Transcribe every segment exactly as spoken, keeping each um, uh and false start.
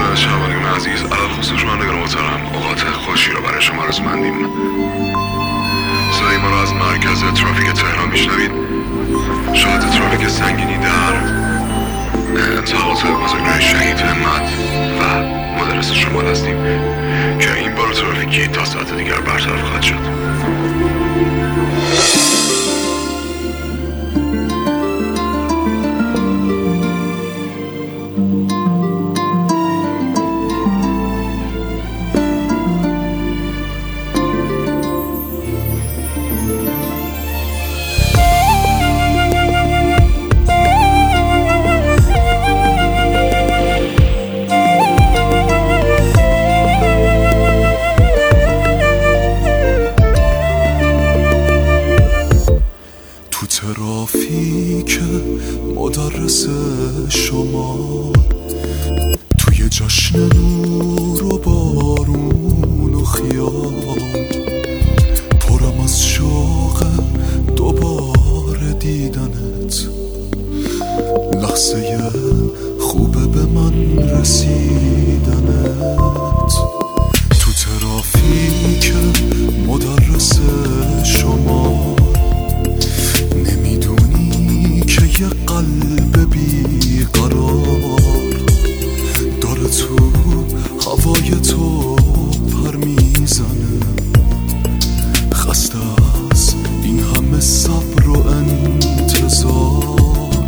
شنوندگان عزیز، علل خصوص شنوندگان محترم، اوقات خوشی رو برای شما آرزومندیم. صدای ما رو از مرکز ترافیک تهران میشنوید. شاهد ترافیک سنگینی در انتقالات بزرگراه شهید همت و مدرس شمال هستیم که این بار ترافیکی تا ساعت دیگر برطرف خواهد شد. ترافیک مدرس شما توی جشن نور و بارون و خیال، پرم از شوق دوباره دیدنت، لحظه خوبه به من رسیدنت. تو ترافیک مدرس شما یه قلب بیقرار داره تو هوای تو پر میزنه، خسته از این همه صبر و انتظار.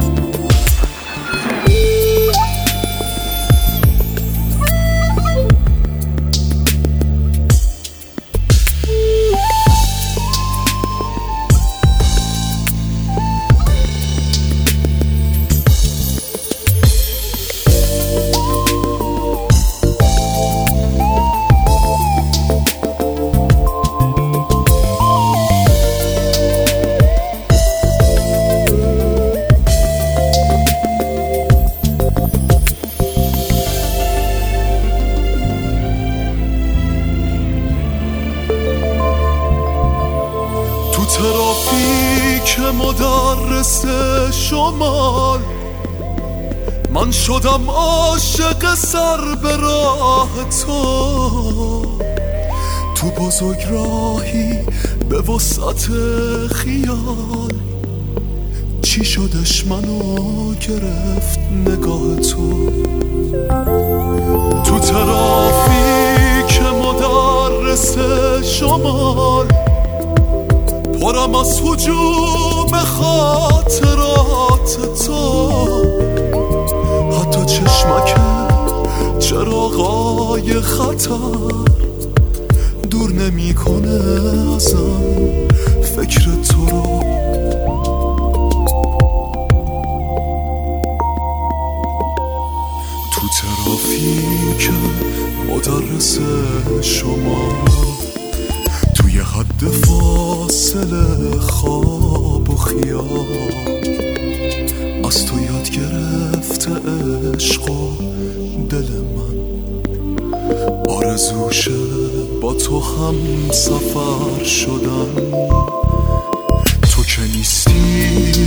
ترافیک مدرس شمال من شدم عاشق سر به راه تو، تو بزرگ راهی به وسعت خیال، چی شدش منو گرفت نگاه تو. تو ترافیک مدرس شمال پرم از هجوم خاطرات تو، حتی چشمک چراغای خطر دور نمی کنه ازم فکر تو رو. تو ترافیک مدرس شما توی حد فاصله خواب و خیال، از تو یاد گرفته عشق و دل من، آرزوشه با تو هم سفر شدن. تو که نیستی